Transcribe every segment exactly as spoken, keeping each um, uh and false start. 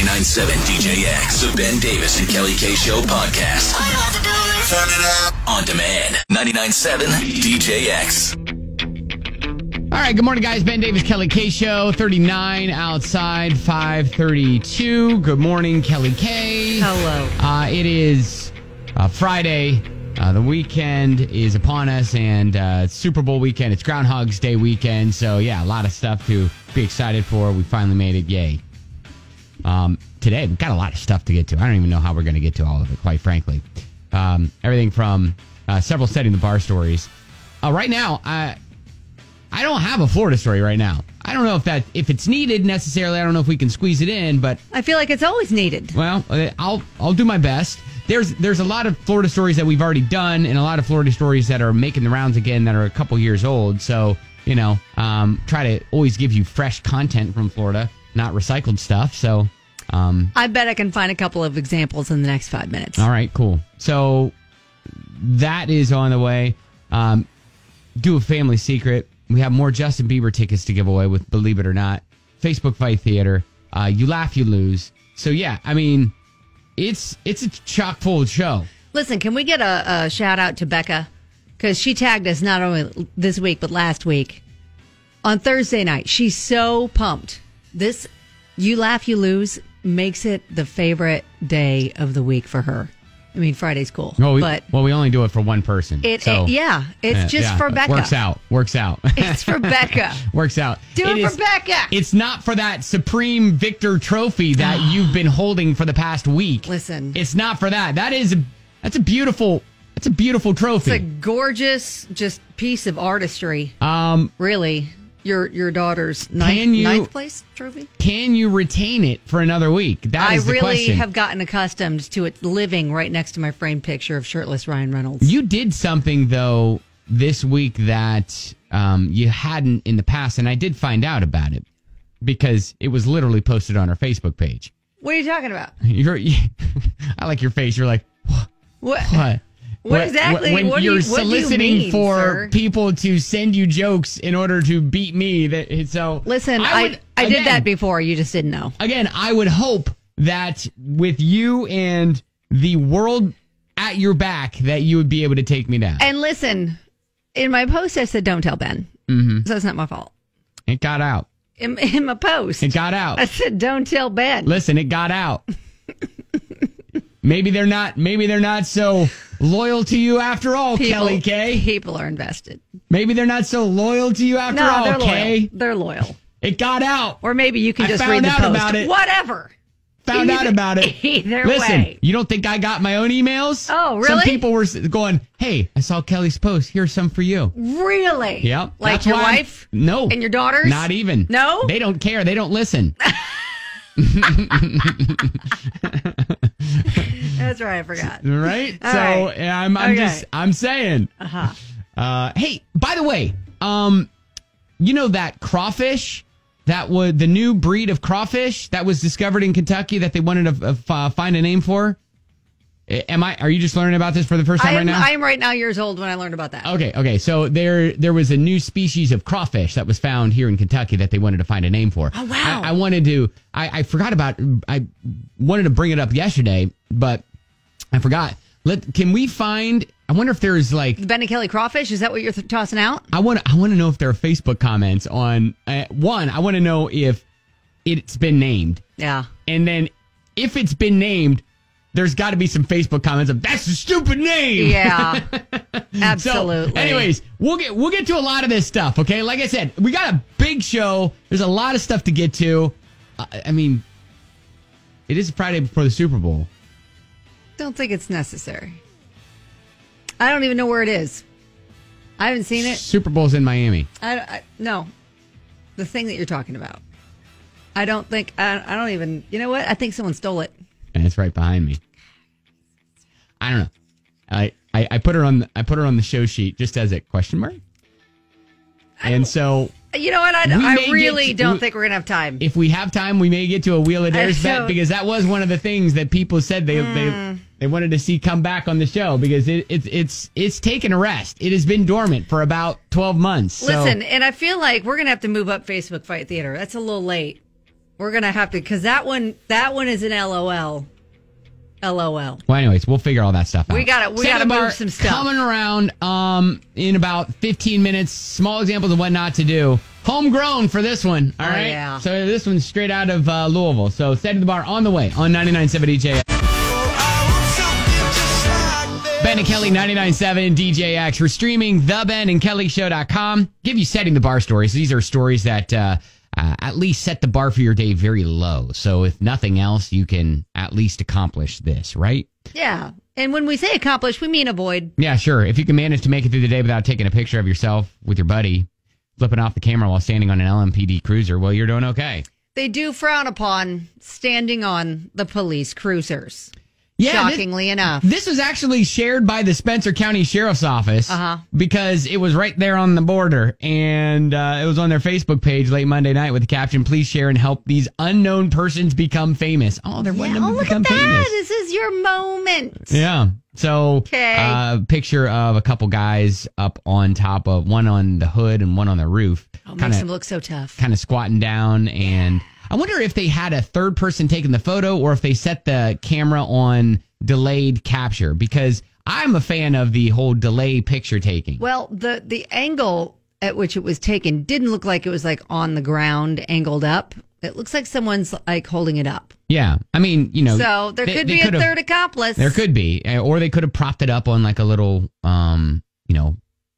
ninety-nine point seven D J X, the Ben Davis and Kelly K Show podcast. All you have to do is turn it up. On demand, ninety-nine point seven D J X. All right, good morning, guys. Ben Davis, Kelly K Show, thirty-nine outside, five thirty-two. Good morning, Kelly K. Hello. Uh, it is uh, Friday. Uh, the weekend is upon us, and uh, it's Super Bowl weekend. It's Groundhog's Day weekend. So, yeah, a lot of stuff to be excited for. We finally made it. Yay. Um, today, we've got a lot of stuff to get to. I don't even know how we're going to get to all of it, quite frankly. Um, everything from uh, several setting the bar stories. Uh, right now, I... I don't have a Florida story right now. I don't know if that if it's needed necessarily. I don't know if we can squeeze it in, but I feel like it's always needed. Well, I'll I'll do my best. There's there's a lot of Florida stories that we've already done, and a lot of Florida stories that are making the rounds again that are a couple years old. So you know, um, try to always give you fresh content from Florida, not recycled stuff. So um, I bet I can find a couple of examples in the next five minutes. All right, cool. So that is on the way. Um, do a family secret. We have more Justin Bieber tickets to give away with Believe It or Not. Facebook Fight Theater. Uh, you laugh, you lose. So, yeah, I mean, it's it's a chock full show. Listen, can we get a, a shout out to Becca? Because she tagged us not only this week, but last week. On Thursday night, she's so pumped. This You Laugh, You Lose makes it the favorite day of the week for her. I mean, Friday's cool. Well, we, but well, we only do it for one person. It, so, it Yeah, it's uh, just yeah, for Becca. Works out. Works out. It's for Becca. Works out. Do it, it for is, Becca. It's not for that Supreme Victor trophy that you've been holding for the past week. Listen. It's not for that. That is a, that's a beautiful that's a beautiful trophy. It's a gorgeous just piece of artistry. Um, really. Your your daughter's ninth, you, ninth place trophy? Can you retain it for another week? That I is the really question. have gotten accustomed to it living right next to my framed picture of shirtless Ryan Reynolds. You did something, though, this week that um, you hadn't in the past, and I did find out about it because it was literally posted on our Facebook page. What are you talking about? You're, I like your face. You're like, what? What? What? What exactly? When what you're do you, what soliciting do you mean, for sir? people to send you jokes in order to beat me, that so listen, I, I would, I again, did that before. You just didn't know. Again, I would hope that with you and the world at your back, that you would be able to take me down. And listen, in my post, I said, "Don't tell Ben," Mm-hmm. so it's not my fault. It got out. In, in my post, It got out. I said, "Don't tell Ben." Listen, it got out. Maybe they're not. Maybe they're not so loyal to you after all, people, Kelly K. People are invested. Maybe they're not so loyal to you after no, all, they're Kay. loyal. They're loyal. It got out. Or maybe you can I just found read the out post. about it. Whatever. Found either, out about it. Either Listen, way. you don't think I got my own emails? Oh, really? Some people were going, "Hey, I saw Kelly's post. Here's some for you." Really? Yep. Like That's your why I'm- wife? No. And your daughters? Not even. No? They don't care. They don't listen. That's right. I forgot. Right? All so right. I'm, I'm Okay. just, I'm saying. Uh-huh. Uh, hey, by the way, um, you know that crawfish, that was the new breed of crawfish that was discovered in Kentucky that they wanted to uh, find a name for? Am I? Are you just learning about this for the first time I right am, now? I am right now years old when I learned about that. Okay, okay. So there there was a new species of crawfish that was found here in Kentucky that they wanted to find a name for. Oh, wow. I, I wanted to, I, I forgot about, I wanted to bring it up yesterday, but I forgot. Let Can we find, I wonder if there's like, The Ben and Kelly crawfish, is that what you're th- tossing out? I want I want to know if there are Facebook comments on, uh, one, I want to know if it's been named. Yeah. And then if it's been named, there's got to be some Facebook comments of, "That's a stupid name." Yeah. Absolutely. So, anyways, we'll get we'll get to a lot of this stuff, okay? Like I said, we got a big show. There's a lot of stuff to get to. Uh, I mean, it is Friday before the Super Bowl. Don't think it's necessary. I don't even know where it is. I haven't seen it. Super Bowl's in Miami. I, I no. The thing that you're talking about. I don't think I, I don't even. You know what? I think someone stole it. And it's right behind me. I don't know. I, I, I put her on the, I put her on the show sheet just as a question mark. And so You know what? I, We I may really get- don't we- think we're gonna have time. if we have time, we may get to a Wheel of Dares I bet don't- because that was one of the things that people said they they, they wanted to see come back on the show because it, it's it's it's taken a rest. It has been dormant for about twelve months. So, Listen, and I feel like we're gonna have to move up Facebook Fight Theater. That's a little late. We're going to have to, because that one, that one is an LOL. LOL. Well, anyways, we'll figure all that stuff out. We got to we got to move some stuff. Coming around um, in about fifteen minutes. Small examples of what not to do. Homegrown for this one. All oh, right. Yeah. So this one's straight out of uh, Louisville. So Setting the Bar on the way on ninety-nine point seven D J X. Ben and Kelly, ninety-nine point seven D J X. We're streaming the ben and kelly show dot com. Give you Setting the Bar stories. These are stories that uh, uh, at least set the bar for your day very low. So if nothing else, you can at least accomplish this, right? Yeah. And when we say accomplish, we mean avoid. Yeah, sure. If you can manage to make it through the day without taking a picture of yourself with your buddy, flipping off the camera while standing on an L M P D cruiser, well, you're doing okay. They do frown upon standing on the police cruisers. Yeah, shockingly this, enough. This was actually shared by the Spencer County Sheriff's Office uh-huh. because it was right there on the border. And uh, it was on their Facebook page late Monday night with the caption, please share and help these unknown persons become famous. Oh, they're yeah, wanting them oh, to look become at that. famous. This is your moment. Yeah. So, okay. uh, picture of a couple guys up on top of one on the hood and one on the roof. Oh, kinda, makes them look so tough. Kind of squatting down. And I wonder if they had a third person taking the photo or if they set the camera on delayed capture, because I'm a fan of the whole delay picture taking. Well, the the angle at which it was taken didn't look like it was like on the ground, angled up. It looks like someone's like holding it up. Yeah. I mean, you know. So there they, could they be a could've, third accomplice. There could be. Or they could have propped it up on like a little, um, you know,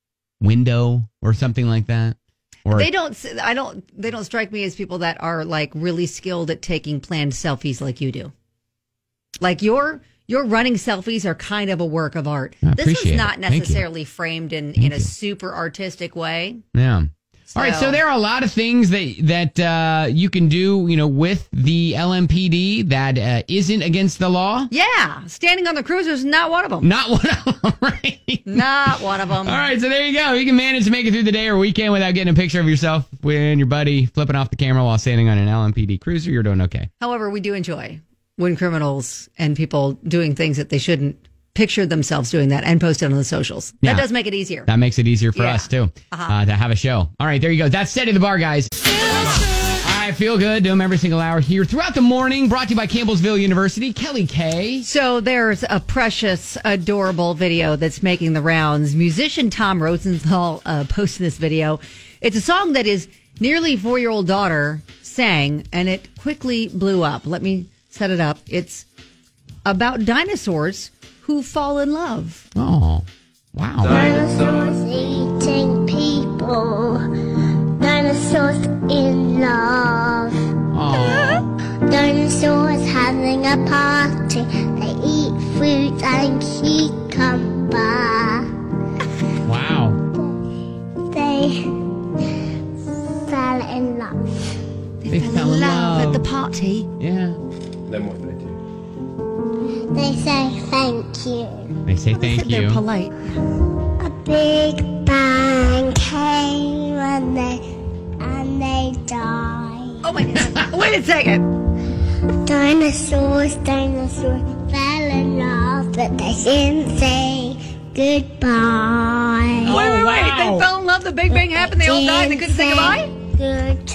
window or something like that. Or they don't, I don't, they don't strike me as people that are like really skilled at taking planned selfies like you do. Like your, your running selfies are kind of a work of art. I This was appreciate not it. Thank necessarily you. framed in, Thank in a you. super artistic way. Yeah. So, All right, so there are a lot of things that that uh, you can do, you know, with the L M P D that uh, isn't against the law. Yeah, standing on the cruiser is not one of them. Not one of them, right? Not one of them. All right, so there you go. You can manage to make it through the day or weekend without getting a picture of yourself and your buddy flipping off the camera while standing on an L M P D cruiser. You're doing okay. However, we do enjoy when criminals and people doing things that they shouldn't picture themselves doing that and post it on the socials. Yeah. That does make it easier. That makes it easier for Yeah. us, too, Uh-huh. uh, to have a show. All right, there you go. That's Setting the Bar, guys. All right, feel good. Do them every single hour here throughout the morning. Brought to you by Campbellsville University. Kelly K. So there's a precious, adorable video that's making the rounds. Musician Tom Rosenthal uh, posted this video. It's a song that his nearly four-year-old daughter sang, and it quickly blew up. Let me set it up. It's about dinosaurs who fall in love. Oh, wow. Dinosaurs eating people. Dinosaurs in love. Oh. Dinosaurs having a party. They eat fruit and cucumber. Wow. They fell in love. They fell in love. at the party. Yeah. Then what do they do? They say thank you. They say thank They're you. polite. A big bang came and they and they died. Oh, wait, wait a second. Dinosaurs, dinosaurs fell in love, but they didn't say goodbye. Wait, wait, wait. wow. They fell in love. The Big Bang happened. They all died and they couldn't say goodbye? Goodbye.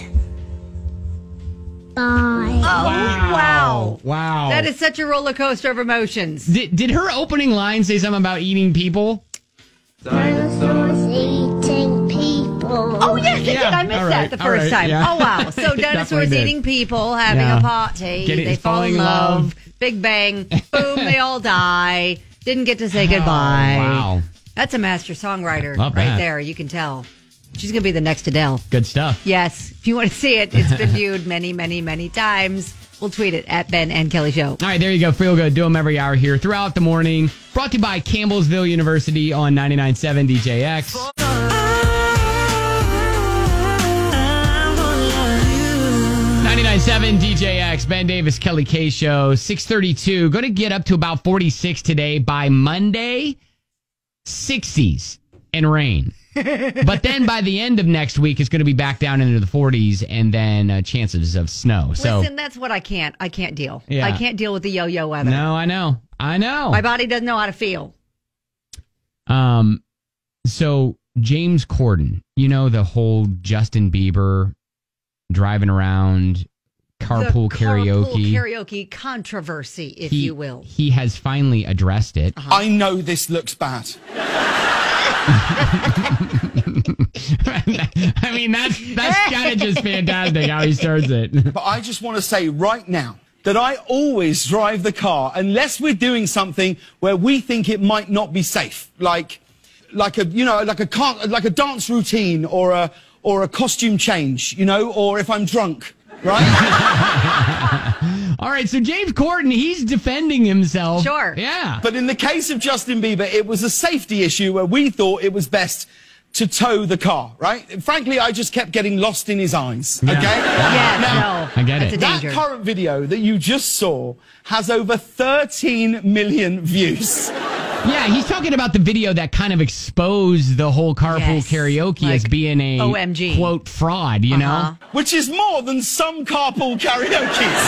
Oh, wow. Wow. That is such a roller coaster of emotions. Did, did her opening line say something about eating people? Dinosaurs eating people. Oh, yes, it did. Yeah, I missed all that right, the all first right, time. yeah. Oh, wow. So Definitely dinosaurs did. eating people, having Yeah. a party. Getting- they fall falling in in love. love. Big Bang. Boom, they all die. Didn't get to say goodbye. Oh, wow. That's a master songwriter Love right that. there. You can tell. She's going to be the next Adele. Good stuff. Yes. If you want to see it, it's been viewed many, many, many times. We'll tweet it at Ben and Kelly Show. All right, there you go. Feel good. Do them every hour here throughout the morning. Brought to you by Campbellsville University on ninety-nine point seven D J X. ninety-nine point seven D J X, Ben Davis, Kelly K Show, six thirty-two. Going to get up to about forty-six today. By Monday, sixties and rain. But then by the end of next week, it's going to be back down into the forties and then uh, chances of snow. So, Listen, that's what I can't. I can't deal. Yeah. I can't deal with the yo-yo weather. no, I know. I know. My body doesn't know how to feel. Um, so James Corden, you know, the whole Justin Bieber driving around carpool the karaoke. Carpool karaoke controversy, if he, you will. He has finally addressed it. Uh-huh. I know this looks bad. I mean, that's that's kind of just fantastic how he starts it. But I just want to say right now that I always drive the car unless we're doing something where we think it might not be safe, like, like a you know, like a car, like a dance routine or a or a costume change, you know, or if I'm drunk, right? All right, so James Corden, he's defending himself. Sure. Yeah. But in the case of Justin Bieber, it was a safety issue where we thought it was best to tow the car, right? Frankly, I just kept getting lost in his eyes, Yeah. okay? Yeah, Now, no. I get That's it. a that danger. current video that you just saw has over thirteen million views. Yeah, he's talking about the video that kind of exposed the whole carpool Yes, karaoke like as being a O M G. quote fraud, you Uh-huh. know? Which is more than some carpool karaoke's.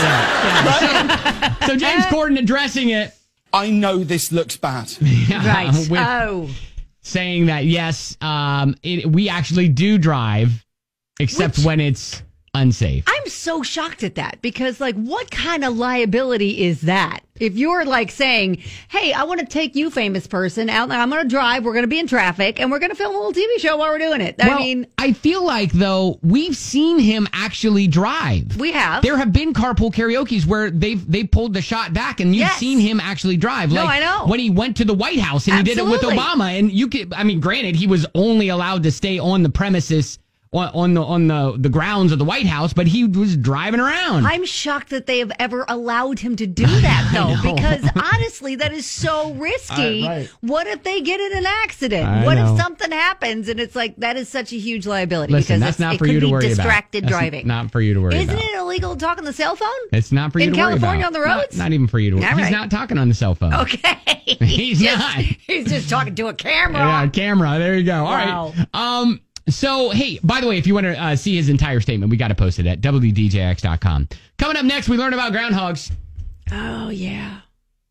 Right? So James Corden addressing it. I know this looks bad. Right. with- Oh. saying that, yes, um, it, we actually do drive, except Which- when it's unsafe. I'm so shocked at that because, like, what kind of liability is that? If you're like saying, hey, I want to take you, famous person, out there, I'm going to drive, we're going to be in traffic, and we're going to film a little T V show while we're doing it. I well, mean, I feel like, though, we've seen him actually drive. we have. There have been carpool karaoke's where they've they pulled the shot back, and you've Yes. seen him actually drive. No, like I know. when he went to the White House and he did it with Absolutely. Obama, and you could. I mean, granted, he was only allowed to stay on the premises on, on the on the the grounds of the White House, but he was driving around. I'm shocked that they have ever allowed him to do that, though, know. because honestly, that is so risky. I- right. What if they get in an accident? I what know. if something happens? And it's like, that is such a huge liability Listen, because that's it's, not it for could you to be worry distracted about. That's driving. not for you to worry Isn't about. it illegal to talk on the cell phone? It's not for you In to worry about. California on the roads? Not, not even for you to worry. All He's right. not talking on the cell phone. Okay. He's just, not. He's just talking to a camera. Yeah, camera. There you go. All Wow. right. Um. So, hey, by the way, if you want to uh, see his entire statement, we got to post it at W D J X dot com. Coming up next, we learn about groundhogs. Oh, yeah.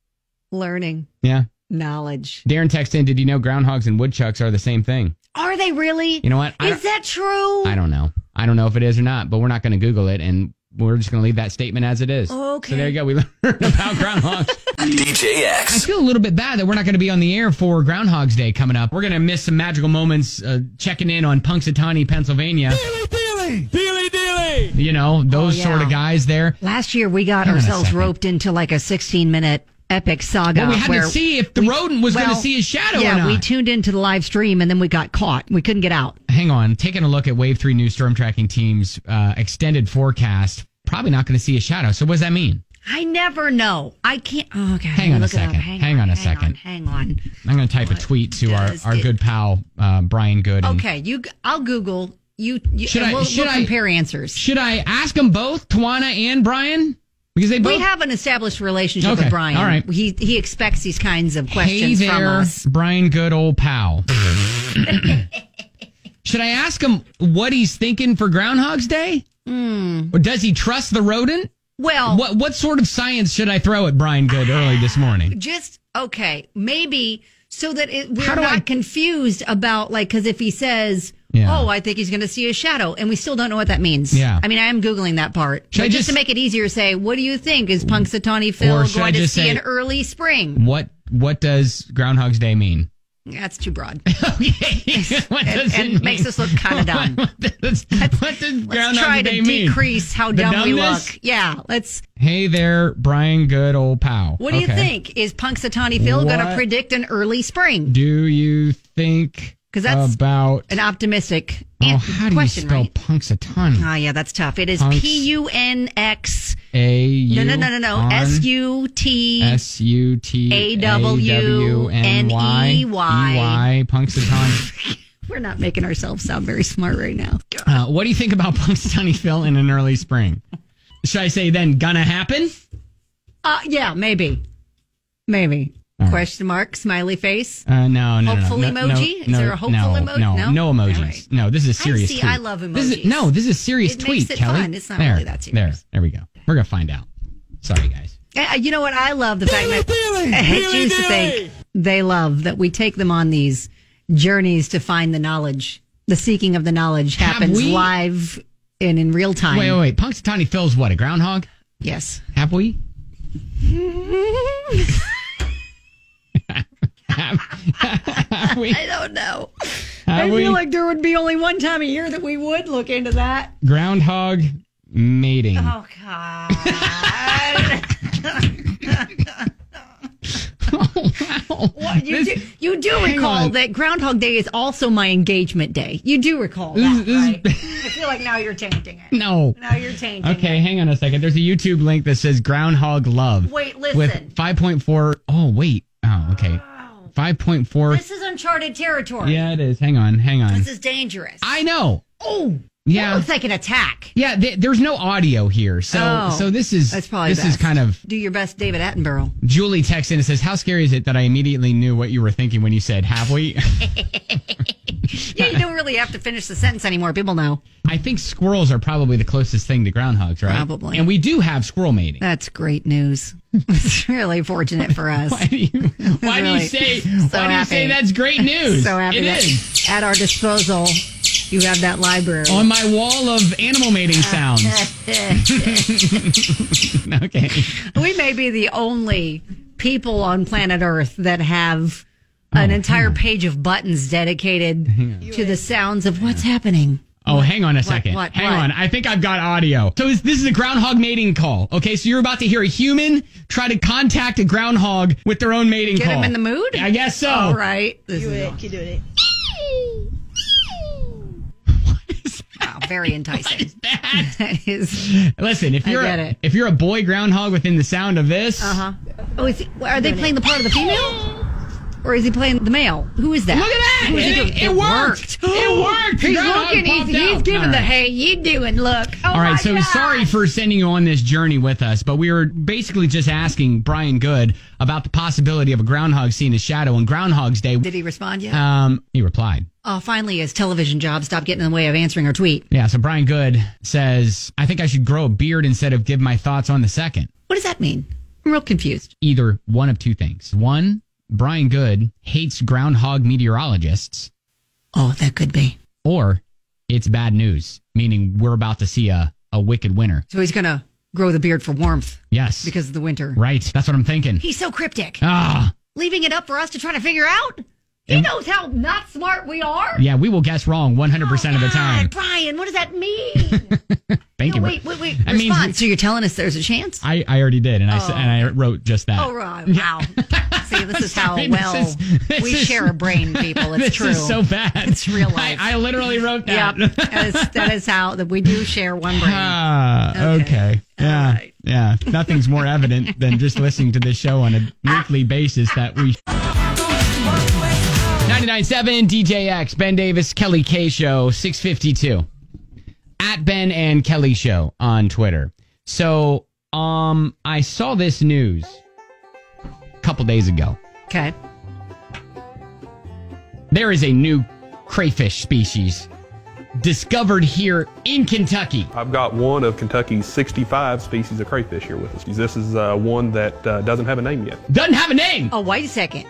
Learning. Yeah. Knowledge. Darren texted in, did you know groundhogs and woodchucks are the same thing? Are they really? You know what? I Is that true? I don't know. I don't know if it is or not, but we're not going to Google it, and we're just going to leave that statement as it is. Okay. So there you go. We learned about groundhogs. D J I X. feel a little bit bad that we're not going to be on the air for Groundhog's Day coming up. We're going to miss some magical moments uh, checking in on Punxsutawney, Pennsylvania. Dealy, dealy, dealy. You know, those Oh, yeah. sort of guys there. Last year, we got Hang on a ourselves second. roped into like a sixteen minute epic saga. Well, we had where to see if the rodent was going to well, see his shadow yeah, or not. we tuned into the live stream and then we got caught. We couldn't get out. Hang on. Taking a look at Wave three News Storm Tracking Team's uh, extended forecast. Probably not going to see his shadow. So what does that mean? I never know. I can't. Oh, okay. Hang on a look it up. second. Hang, Hang on a hang second. On, hang on. I'm going to type What a tweet to our, does our it- good pal, uh, Brian Good. and- Okay, you. I'll Google. You. you Should and I- we'll, should we'll I- compare answers. Should I ask them both, Tawana and Brian? Because they both. We have an established relationship Okay, with Brian. all right. He he expects these kinds of Hey questions there, from us. Brian Good, old pal. Should I ask him what he's thinking for Groundhog's Day? Hmm. Or does he trust the rodent? Well, What what sort of science should I throw at Brian Good early this morning? just okay, maybe so that it, we're How do not I- confused about like because if he says, Yeah. "Oh, I think he's going to see a shadow," and we still don't know what that means. Yeah. I mean, I am googling that part. Should But I just, just- to make it easier, say, "What do you think is Punxsutawney Or Phil should I going to just see say- in early spring?" What what does Groundhog's Day mean? That's too broad. Okay. What and does it and makes mean? us look kind of dumb. What does, what does Let's Groundhog's try to Day mean? decrease how The dumb we dumbness? look. Yeah, let's. Hey there, Brian Good, old pal. What do you Okay. think? Is Punxsutawney Phil going to What? predict an early spring? Do you think 'Cause that's about An optimistic oh, an- how do question, you spell right? Punxsutawney? Oh, yeah, that's tough. It is Punx- P U N X. A No, U no, no, no, no. on- S U T. S U T A W N E Y. E Y Punxsutawney. We're not making ourselves sound very smart right now. Uh, what do you think about Punxsutawney Phil in an early spring? Should I say then gonna happen? Uh, yeah, maybe. Maybe. All right. Question mark, smiley face. Uh, no, no, Hopeful no, no, emoji? no, Is no, there a hopeful no, emoji? No, No? no emojis. All right. No, this is a serious I see. tweet. I love This is, emojis. no, this is a serious It tweet, makes it Kelly. fun. It's not there, really that serious. There, there we go. We're gonna find out. Sorry, guys. Uh, you know what? I love the fact that I choose to think they love that we take them on these journeys to find the knowledge. The seeking of the knowledge Have happens we- live and in real time. Wait, wait, wait. Punxsutawney Phil's what? A groundhog? Yes. Have we? have, have we? I don't know. Have I feel we? like there would be only one time a year that we would look into that. Groundhog mating. Oh, God. Oh, wow. What, you, This- do, you do hang recall on. that Groundhog Day is also my engagement day. You do recall This- that, this is- right? I feel like now you're tainting it. No. Now you're tainting Okay, it. hang on a second. There's a YouTube link that says Groundhog Love. Wait, listen. With five point four. Oh, wait. Oh, okay. five point four. This is uncharted territory. Yeah, it is. Hang on, hang on. This is dangerous. I know. Oh, Yeah. that looks like an attack. Yeah, th- there's no audio here. So Oh, so this is that's probably this is best. kind of Do your best, David Attenborough. Julie texts in and says, "How scary is it that I immediately knew what you were thinking when you said, 'Have we?'" Yeah, you don't really have to finish the sentence anymore. People know. I think squirrels are probably the closest thing to groundhogs, right? Probably. And we do have squirrel mating. That's great news. It's really fortunate for us. Why do you, why do Really you say so why do you happy. say that's great news? So happy It that is. at our disposal, you have that library. On my wall of animal mating sounds. Okay. We may be the only people on planet Earth that have an Oh, entire page of buttons dedicated to the sounds of what's happening. Oh, hang on a second. what, hang what? on. I think I've got audio. So is, this is a groundhog mating call. Okay, so you're about to hear a human try to contact a groundhog with their own mating Get call. him in the mood? I guess so. All right. This Do is it. Keep doing it. wow, very enticing. That- That is. Listen, if I you're get a, it. if you're a boy groundhog within the sound of this, Uh huh. Oh, is he, are they playing the part of the female? Or is he playing the male? Who is that? look at that! Who is he It, doing? it, it worked. It worked. The He's groundhog looking. He's, popped he's out. giving All the right. hey, you doing look. Oh All right, my so God. sorry for sending you on this journey with us, but we were basically just asking Brian Good about the possibility of a groundhog seeing his shadow on Groundhog's Day. Did he respond yet? Um, he replied. Oh, finally, his television job stopped getting in the way of answering our tweet. Yeah, so Brian Good says, I think I should grow a beard instead of give my thoughts on the second. What does that mean? I'm real confused. Either one of two things. One, Brian Good hates groundhog meteorologists, Oh, that could be. or it's bad news, meaning we're about to see a, a wicked winter. So he's going to grow the beard for warmth Yes. because of the winter. Right. That's what I'm thinking. He's so cryptic. Ah. Leaving it up for us to try to figure out? He And- knows how not smart we are. Yeah, we will guess wrong one hundred percent of the Oh, God, time. Brian, what does that mean? Thank no, you. wait, wait, wait. That means Respond. we- So you're telling us there's a chance? I, I already did, and I s- and I wrote just that. Oh, right. Wow. See, this is how Sorry, this well is- this we is- share a brain, people. It's this true. is so bad. It's real life. I, I literally wrote that. Yep. that, is, that is how that we do share one brain. Ah, okay. Okay. Yeah. All right. Yeah. Nothing's more evident than just listening to this show on a weekly basis that we. ninety-nine point seven D J X, Ben Davis, Kelly K Show, six fifty-two. At Ben and Kelly Show on Twitter. So, um, I saw this news a couple days ago. Okay. There is a new crayfish species discovered here in Kentucky. I've got one of Kentucky's sixty-five species of crayfish here with us. This is uh, one that uh, doesn't have a name yet. Doesn't have a name. Oh, wait a second.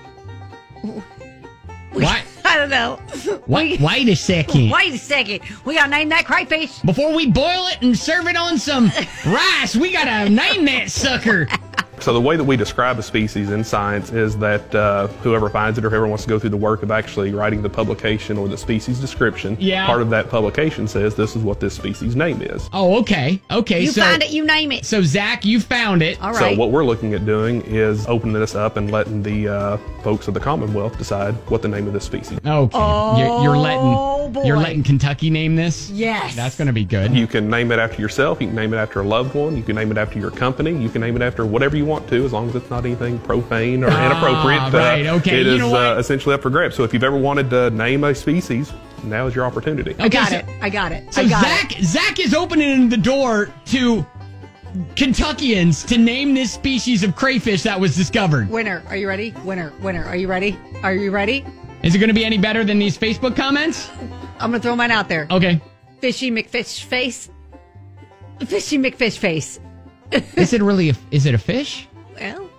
What? I don't know. What? Wait a second. Wait a second. We got to name that crayfish. Before we boil it and serve it on some rice, we gotta name that sucker. So the way that we describe a species in science is that uh, whoever finds it or whoever wants to go through the work of actually writing the publication or the species description, Yeah. part of that publication says this is what this species name is. Oh, okay. Okay. You so, find it, you name it. So, Zach, you found it. All right. So what we're looking at doing is opening this up and letting the uh, folks of the Commonwealth decide what the name of this species is. Okay. you're, you're Oh, letting boy. you're letting Kentucky name this. Yes. That's gonna be good. You can name it after yourself, you can name it after a loved one, you can name it after your company, you can name it after whatever you want to, as long as it's not anything profane or Ah, inappropriate. right, Uh, okay, It you is know what? uh, essentially up for grabs. So if you've ever wanted to name a species, now is your opportunity. I got so- it. I got it. So I got Zach it. Zach is opening the door to Kentuckians to name this species of crayfish that was discovered. Winner, are you ready? Winner, winner, are you ready? Are you ready? Is it going to be any better than these Facebook comments? I'm going to throw mine out there. Okay. Fishy McFish face. Fishy McFish face. Is it really a, is it a fish? Well,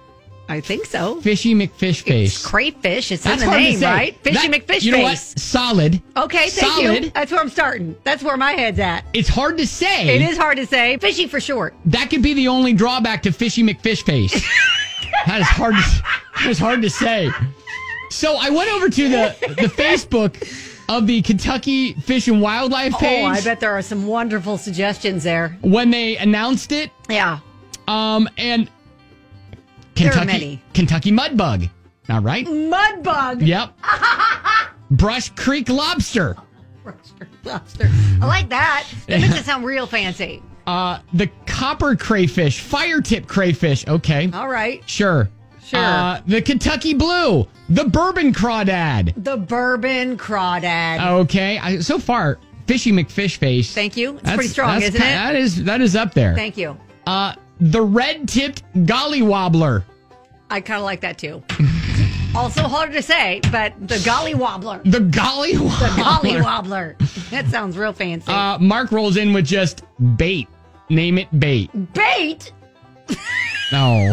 I think so. Fishy McFish face. It's crayfish. It's That's in the hard to name, say. right? Fishy That- McFish You know what? face. Solid. Okay, thank Solid. you. That's where I'm starting. That's where my head's at. It's hard to say. It is hard to say. Fishy for short. That could be the only drawback to Fishy McFish face. That is hard to, that is hard to say. So I went over to the, the Facebook of the Kentucky Fish and Wildlife page. Oh, I bet there are some wonderful suggestions there. When they announced it. Yeah. Um, and There are Kentucky, many. Kentucky Mudbug. All right. Mudbug. Yep. Brush Creek Lobster. Lobster. I like that. That makes it sound real fancy. Uh, the Copper Crayfish. Fire Tip Crayfish. Okay. All right. Sure. Sure. Uh, the Kentucky Blue. The Bourbon Crawdad. The Bourbon Crawdad. Okay. I, so far, Fishy McFish face. Thank you. It's That's- pretty strong, that's isn't ki- it? That is, that is up there. Thank you. Uh, the Red-Tipped Golly Wobbler. I kind of like that too. Also hard to say, but the Golly Wobbler. The Golly Wobbler. The Golly Wobbler. That sounds real fancy. Uh, Mark rolls in with just bait. Name it bait. Bait? No.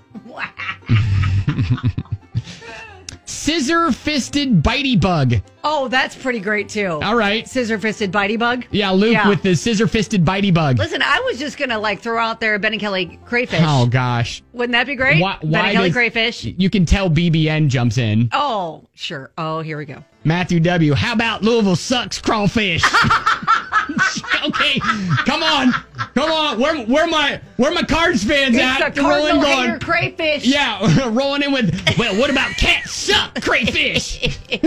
Scissor-fisted bitey bug. Oh, that's pretty great too. All right. Scissor-fisted bitey bug. Yeah, Luke Yeah. with the scissor-fisted bitey bug. Listen, I was just going to like throw out there Ben and Kelly crayfish. Oh, gosh. Wouldn't that be great? Why, Ben why and Kelly does- crayfish. You can tell B B N jumps in. Oh, sure. Oh, here we go. Matthew W. How about Louisville sucks crawfish? Okay, come on, come on. Where, where my, where my Cards fans It's at? the Cardinal Rolling hater going. crayfish. Yeah, rolling in with. Well, what about cat suck crayfish?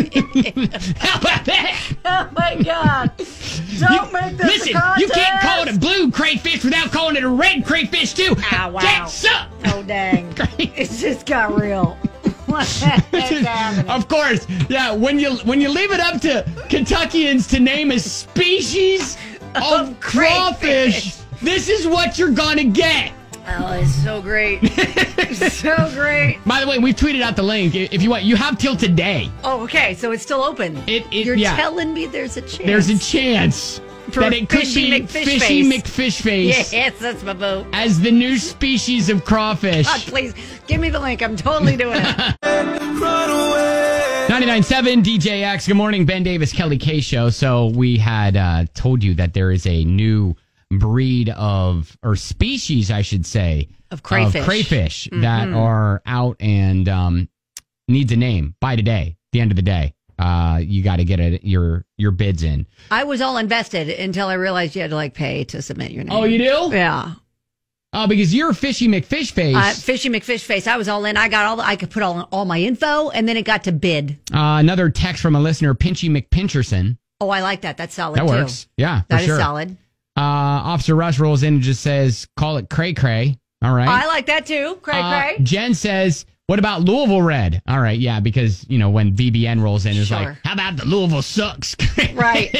How about that? Oh my God! Don't make this Listen, a contest. you can't call it a blue crayfish without calling it a red crayfish too. Ah, wow. Cat suck. Oh dang! It's just got real. What's happening? Of course, yeah. When you when you leave it up to Kentuckians to name a species of Of crawfish, crayfish. this is what you're gonna get. Oh, it's so great. So great. By the way, we've tweeted out the link. If you want, you have till today. Oh, okay. So it's still open. It- it- You're yeah. telling me there's a chance. There's a chance For that it could Fishy be McFish Fishy face. McFish face Yes, that's my vote. as the new species of crawfish. God, please give me the link. I'm totally doing it. ninety-nine point seven D J X. Good morning, Ben Davis, Kelly K Show. So we had uh, told you that there is a new breed of, or species, I should say, Of crayfish. crayfish Mm-hmm. that are out and um, needs a name by today. At the end of the day, uh, you got to get it, your your bids in. I was all invested until I realized you had to like pay to submit your name. Oh, you do? Yeah. Oh, because you're Fishy McFish face. Uh, Fishy McFish face. I was all in. I got all the, I could put all all my info, and then it got to bid. Uh, another text from a listener, Pinchy McPincherson. Oh, I like that. That's solid That too. works. Yeah, for That is sure. solid. Uh, Officer Rush rolls in and just says, call it cray cray. All right. I like that too. Cray Uh, cray. Jen says, what about Louisville Red? All right, yeah, because, you know, when V B N rolls in, it's Sure. like, how about the Louisville sucks? Right.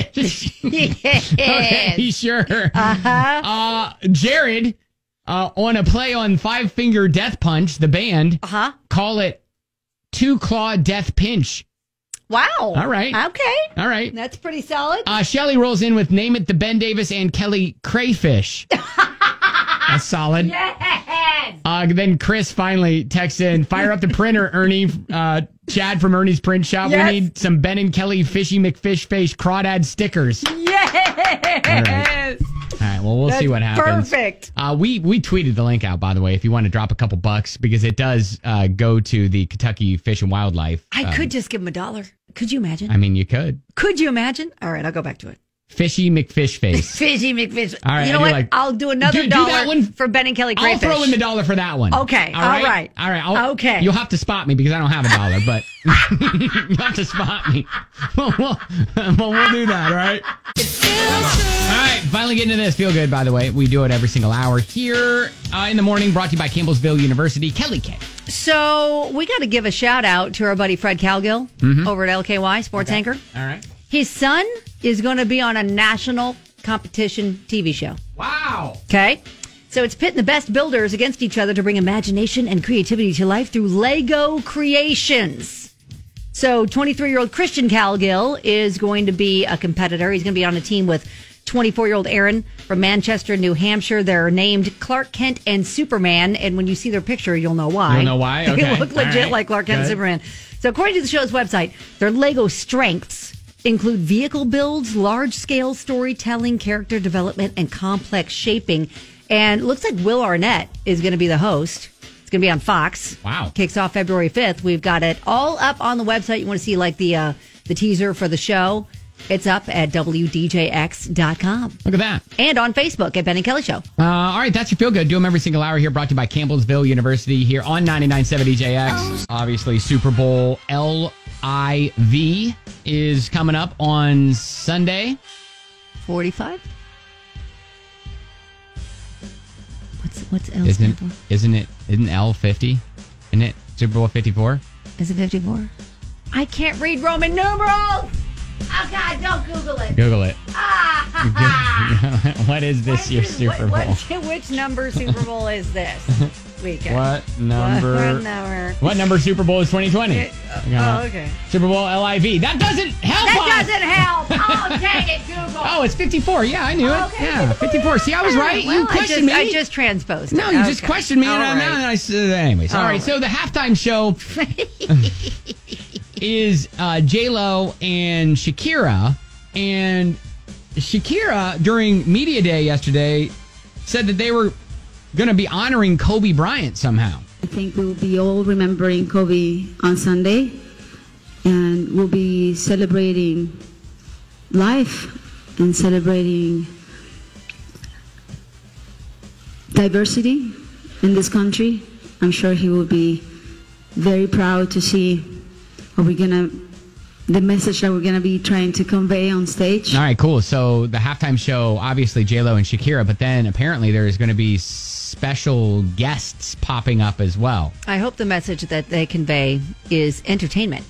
Okay, Yes. sure. Uh-huh. Uh, Jared, uh, on a play on Five Finger Death Punch, the band, Uh-huh. call it Two Claw Death Pinch. Wow. All right. Okay. All right. That's pretty solid. Uh, Shelly rolls in with Name It the Ben Davis and Kelly Crayfish. That's solid. Yes. Uh, then Chris finally texts in, fire up the printer, Ernie. Uh, Chad from Ernie's Print Shop. Yes. We need some Ben and Kelly Fishy McFish Face Crawdad stickers. Yes. All right, well, we'll That's see what happens. perfect. Uh, we, we tweeted the link out, by the way, if you want to drop a couple bucks, because it does uh, go to the Kentucky Fish and Wildlife. I Um, could just give him a dollar. Could you imagine? I mean, you could. Could you imagine? All right, I'll go back to it. Fishy McFish Face. Fishy McFish. All right, you know you're what? like, I'll do another do- do dollar that one. for Ben and Kelly I'll crayfish. throw in the dollar for that one. Okay, all right. All right. I'll, Okay. You'll have to spot me because I don't have a dollar, but you'll have to spot me. Well, we'll, well, we'll do that, all right? All right, finally getting to this. Feel good, by the way. We do it every single hour here uh, in the morning, brought to you by Campbellsville University. Kelly K. So we got to give a shout out to our buddy Fred Calgill over at L K Y Sports Anchor. All right. His son is going to be on a national competition T V show. Wow. Okay. So it's pitting the best builders against each other to bring imagination and creativity to life through Lego creations. So twenty-three-year-old Christian Calgill is going to be a competitor. He's going to be on a team with twenty-four-year-old Aaron from Manchester, New Hampshire. They're named Clark Kent and Superman, and when you see their picture, you'll know why. You'll know why? Okay. They look legit right. like Clark Kent and Good. Superman. So according to the show's website, their Lego strengths include vehicle builds, large-scale storytelling, character development, and complex shaping. And it looks like Will Arnett is going to be the host. It's going to be on Fox. Wow. Kicks off February fifth. We've got it all up on the website. You want to see like the uh, the teaser for the show? It's up at W D J X dot com. Look at that. And on Facebook at Ben and Kelly Show. Uh, all right, that's your feel good. Do them every single hour here, brought to you by Campbellsville University here on ninety-nine point seven D J X. Obviously, Super Bowl L I V is coming up on Sunday. forty-five? What's what's L Isn't stand for? isn't it isn't L fifty? Isn't it Super Bowl fifty-four? Is it fifty-four? I can't read Roman numerals! Oh, God, don't Google it. Google it. Ah, ha, ha. What is this What year's is- Super what- Bowl? what- which number Super Bowl is this weekend? What number? What number? What number Super Bowl is twenty twenty? It- oh, okay. Super Bowl L I V. That doesn't help That us. doesn't help. Oh, dang it, Google. Oh, it's fifty-four. Yeah, I knew it. Okay, Yeah, fifty-four. See, I was right. Well, you questioned I just, me. I just transposed no, it. you Okay. just questioned me, and, All I, right. and I said, anyways. All, All right, right. so the halftime show is uh, J-Lo and Shakira. And Shakira, during Media Day yesterday, said that they were going to be honoring Kobe Bryant somehow. I think we'll be all remembering Kobe on Sunday, and we'll be celebrating life and celebrating diversity in this country. I'm sure he will be very proud to see what we're gonna, the message that we're gonna be trying to convey on stage. All right, cool. So the halftime show, obviously J-Lo and Shakira, but then apparently there's going to be special guests popping up as well. I hope the message that they convey is entertainment.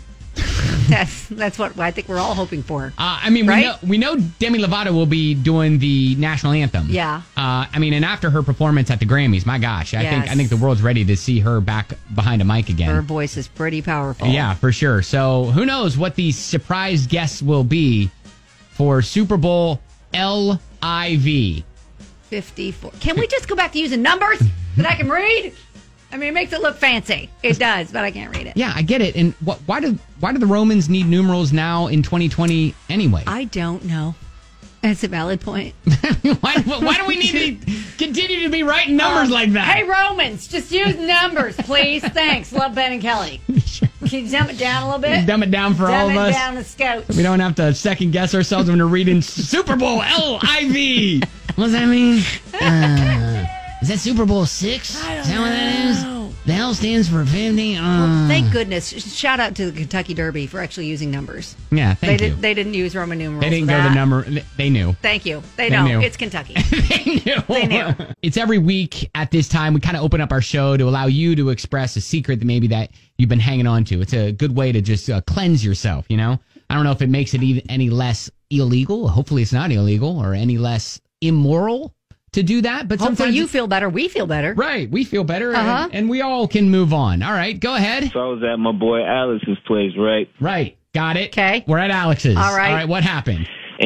that's that's what I think we're all hoping for. Uh, I mean, Right? we know we know Demi Lovato will be doing the national anthem. Yeah. Uh, I mean, and after her performance at the Grammys, my gosh, I think I Yes. think the world's ready to see her back behind a mic again. Her voice is pretty powerful. Yeah, for sure. So who knows what these surprise guests will be for Super Bowl L I V. fifty-four. Can we just go back to using numbers that I can read? I mean, it makes it look fancy. It does, but I can't read it. Yeah, I get it. And wh- why do why do the Romans need numerals now in twenty twenty anyway? I don't know. That's a valid point. why, why do we need to continue to be writing numbers Um, like that? Hey, Romans, just use numbers, please. Thanks. Love Ben and Kelly. Can you dumb it down a little bit? Dumb it down for Dumb all of it us. down the scouts. We don't have to second guess ourselves when we're reading Super Bowl L I V. What does that mean? Uh, is that Super Bowl six? Is that what that is? The L stands for fifty. Uh, Well, thank goodness. Shout out to the Kentucky Derby for actually using numbers. yeah, They, thank you. did, they didn't use Roman numerals. They didn't for go that. the number. They knew. Thank you. They, They know. knew. It's Kentucky. They knew. They knew. It's every week at this time. We kind of open up our show to allow you to express a secret that maybe that you've been hanging on to. It's a good way to just uh, cleanse yourself, you know? I don't know if it makes it even any less illegal. Hopefully it's not illegal or any less immoral to do that. But Hopefully sometimes you feel better. We feel better. right. We feel better Uh-huh. and, and we all can move on. All right. Go ahead. So I was at my boy Alex's place, right? Right. Got it. 'Kay. We're at Alex's. All right. All right. What happened?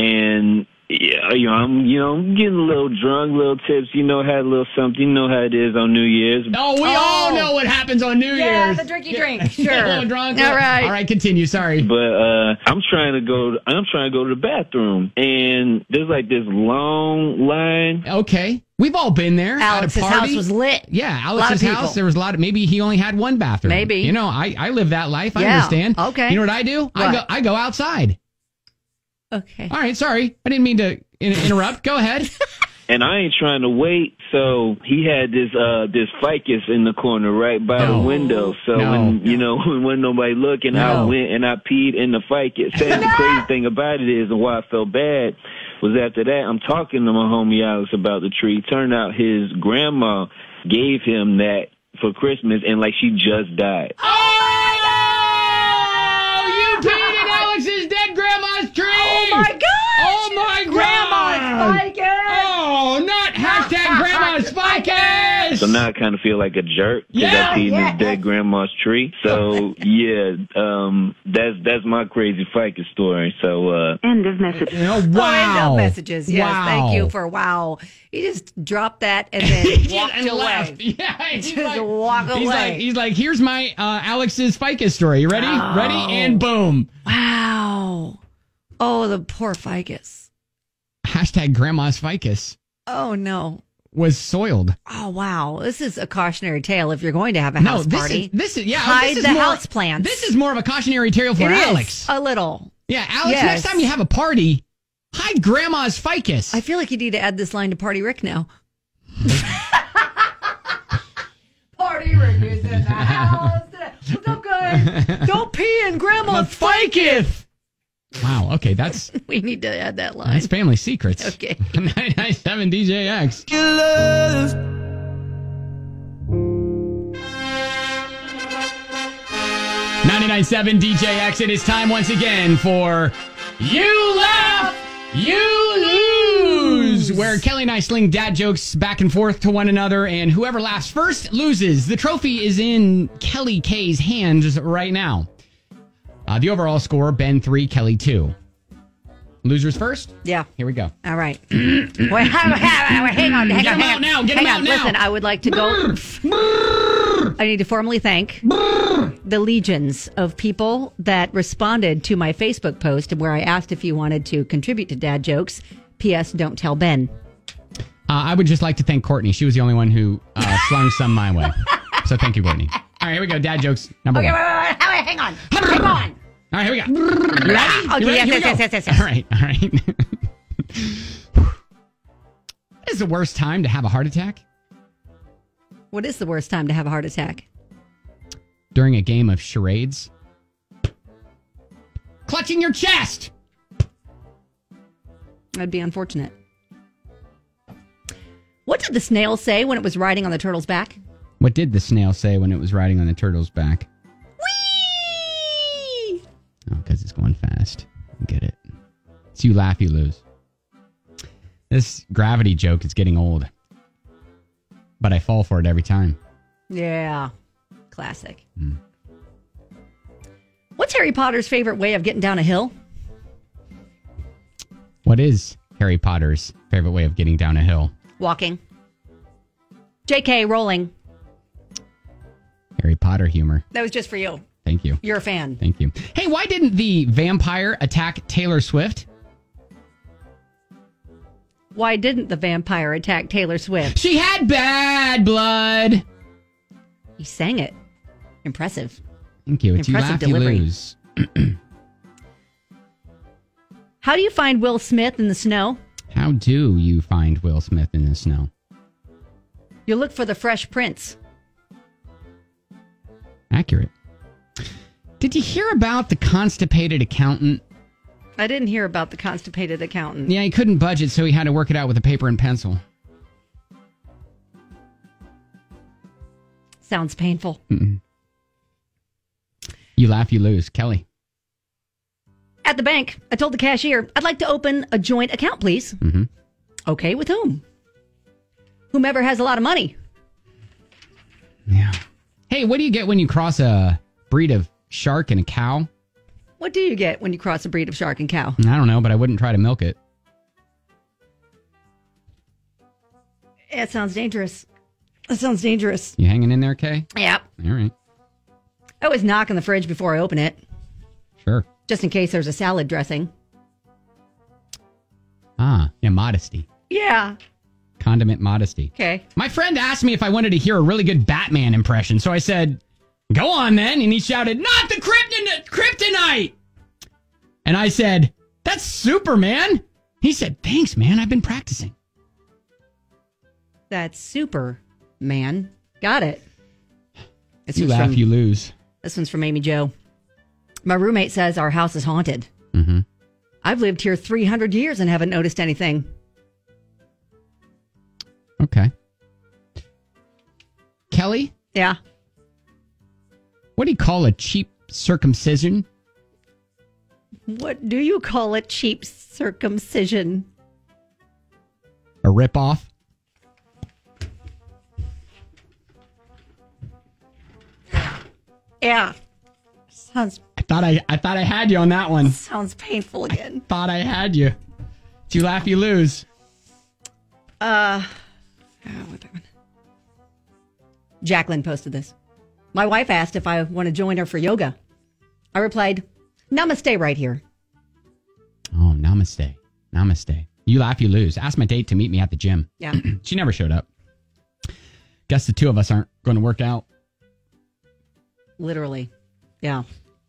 And yeah, you know, I'm you know, I'm getting a little drunk, little tips. You know, had a little something. You know how it is on New Year's. Oh, we Oh. all know what happens on New Yeah, Year's. the drinky drink. Get a Sure. little drunk. All right. All right. Continue. Sorry. But uh, I'm trying to go. I'm trying to go to the bathroom, and there's like this long line. Okay. We've all been there. Alex's at a party. house was lit. Yeah, A lot Alex's of people. house. There was a lot of. Maybe he only had one bathroom. Maybe. You know, I, I live that life. I Yeah, understand. okay. You know what I do? I What? go I go outside. Okay. All right. Sorry, I didn't mean to in- interrupt. Go ahead. And I ain't trying to wait, so he had this uh this ficus in the corner right by No. the window. So No. when you know when wasn't nobody looking, I No. went and I peed in the ficus. And the crazy thing about it is, and why I felt bad was after that I'm talking to my homie Alex about the tree. Turned out his grandma gave him that for Christmas, and like she just died. Oh, you peed in Alex's dead grandma's tree. Oh my gosh! Oh my Grandma's God. ficus! Oh, not hashtag grandma's ficus. So now now I kind of feel like a jerk because Yeah, I've seen yeah. his dead grandma's tree. So yeah, um, that's that's my crazy ficus story. So uh, End of message. Oh, Oh, wow. no messages. Yes, Wow. thank you for wow. He just dropped that and then walked And away. left. Yeah, he's Just like, walk he's away. like, he's like, here's my uh, Alex's ficus story. You ready? Ready? And boom. Wow. Oh, the poor ficus. Hashtag grandma's ficus Oh no. was soiled. Oh wow. This is a cautionary tale if you're going to have a No, house this party. is this is yeah. Hide this is the more, house plants. This is more of a cautionary tale for It is Alex. a little. Yeah, Alex. Yes. Next time you have a party, hide grandma's ficus. I feel like you need to add this line to Party Rick now. Party Rick is in the house today. What's up, guys? Don't pee in grandma's ficus. Wow. Okay, that's We need to add that line. that's family secrets. Okay. ninety-nine point seven D J X. ninety-nine point seven D J X. It is time once again for You Laugh, You Lose, where Kelly and I sling dad jokes back and forth to one another, and whoever laughs first loses. The trophy is in Kelly K's hands right now. Uh, the overall score, Ben three, Kelly two. Losers first? Yeah. Here we go. All right. Wait, hang on, hang on. Get hang 'em on. out now, get 'em Hang out on. now. Listen, I would like to go. I need to formally thank the legions of people that responded to my Facebook post where I asked if you wanted to contribute to dad jokes. P S. Don't tell Ben. Uh, I would just like to thank Courtney. She was the only one who uh, slung some my way. So thank you, Courtney. All right, here we go. Dad jokes number Okay, one. wait, wait, wait, wait, hang on. Hang on. All right, here we go. You ready? Okay, You ready? yes, Here we yes, go. yes, yes, yes, yes. All right, all right. What is the worst time to have a heart attack? What is the worst time to have a heart attack? During a game of charades. Clutching your chest. That'd be unfortunate. What did the snail say when it was riding on the turtle's back? What did the snail say when it was riding on the turtle's back? Whee! Oh, because it's going fast. I get it. It's you laugh, you lose. This gravity joke is getting old. But I fall for it every time. Yeah. Classic. Mm. What's Harry Potter's favorite way of getting down a hill? What is Harry Potter's favorite way of getting down a hill? Walking. J K, rolling. Harry Potter humor. That was just for you. Thank you. You're a fan. Thank you. Hey, why didn't the vampire attack Taylor Swift? Why didn't the vampire attack Taylor Swift? She had bad blood. He sang it. Impressive. Thank you. It's you Impressive laugh, delivery. you lose. How do you find Will Smith in the snow? How do you find Will Smith in the snow? You look for the Fresh Prince. Accurate. Did you hear about the constipated accountant? I didn't hear about the constipated accountant. Yeah, he couldn't budget, so he had to work it out with a paper and pencil. Sounds painful. Mm-mm. You laugh, you lose. Kelly. At the bank, I told the cashier, I'd like to open a joint account, please. Mm-hmm. Okay, with whom? Whomever has a lot of money. Yeah. Hey, what do you get when you cross a breed of shark and a cow? What do you get when you cross a breed of shark and cow? I don't know, but I wouldn't try to milk it. It sounds dangerous. That sounds dangerous. You hanging in there, Kay? Yep. All right. I always knock on the fridge before I open it, Sure. just in case there's a salad dressing. Ah, yeah, modesty. Yeah. Condiment modesty. Okay. My friend asked me if I wanted to hear a really good Batman impression, so I said, go on then. And he shouted, not the krypton- kryptonite! And I said, that's Superman. He said, thanks, man. I've been practicing. That's super, man. Got it. This You one's laugh, from- you lose. This one's from Amy Jo. My roommate says our house is haunted. Mm-hmm. I've lived here three hundred years and haven't noticed anything. Okay. Kelly, Yeah. what do you call a cheap circumcision? What do you call a cheap circumcision? A ripoff? Yeah. Sounds I thought I, I thought I had you on that one. sounds painful again. Thought I had you. If you laugh, you lose. Uh, oh, what that one? Jacqueline posted this. My wife asked if I want to join her for yoga. I replied, namaste right here. Oh, namaste. Namaste. You laugh, you lose. Ask my date to meet me at the gym. Yeah. She never showed up. Guess the two of us aren't going to work out. Literally. Yeah.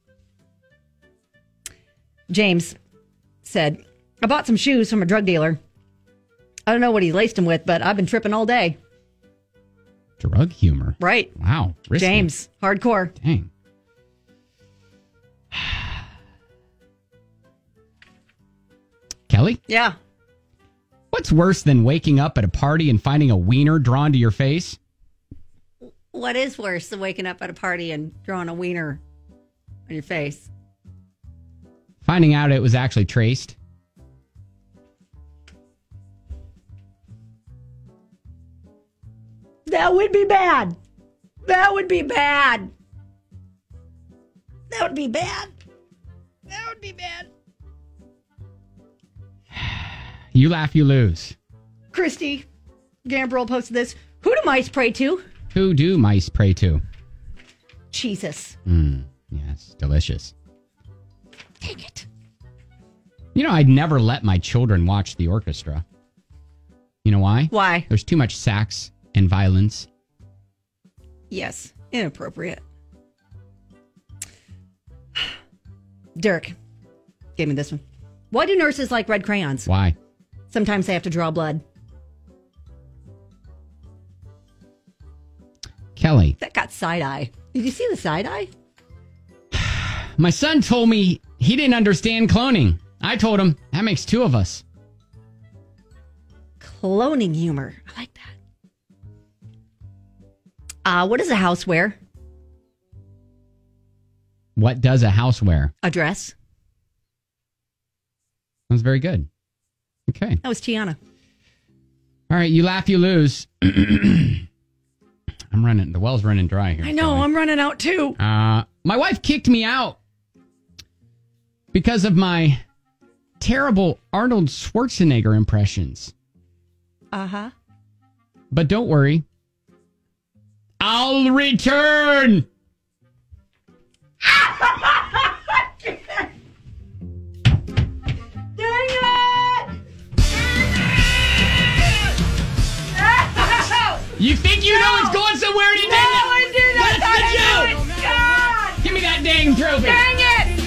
James said, I bought some shoes from a drug dealer. I don't know what he laced them with, but I've been tripping all day. Drug humor. Right. Wow. Risky. James, hardcore. Dang. Kelly? Yeah. What's worse than waking up at a party and finding a wiener drawn to your face? What is worse than waking up at a party and drawing a wiener on your face? Finding out it was actually traced. That would be bad. That would be bad. That would be bad. That would be bad. You laugh, you lose. Christy Gambrel posted this. Who do mice pray to? Who do mice pray to? Jesus. Mm, yes, delicious. Dang it. You know, I'd never let my children watch the orchestra. You know why? Why? There's too much sax and violence. Yes. Inappropriate. Dirk gave me this one. Why do nurses like red crayons? Why? Sometimes they have to draw blood. Kelly. That got side eye. Did you see the side eye? My son told me he didn't understand cloning. I told him, that makes two of us. Cloning humor. I like that. Uh, what does a house wear? What does a house wear? A dress. That was very good. Okay. That was Tiana. All right, you laugh, you lose. I'm running, the well's running dry here. I know, Kelly. I'm running out too. Uh, my wife kicked me out because of my terrible Arnold Schwarzenegger impressions. Uh-huh. But don't worry. I'll return. Dang it! You think you No! know it's going somewhere and it No, didn't? I didn't. I That's thought the I joke. knew it. God! Give me that dang trophy. Dang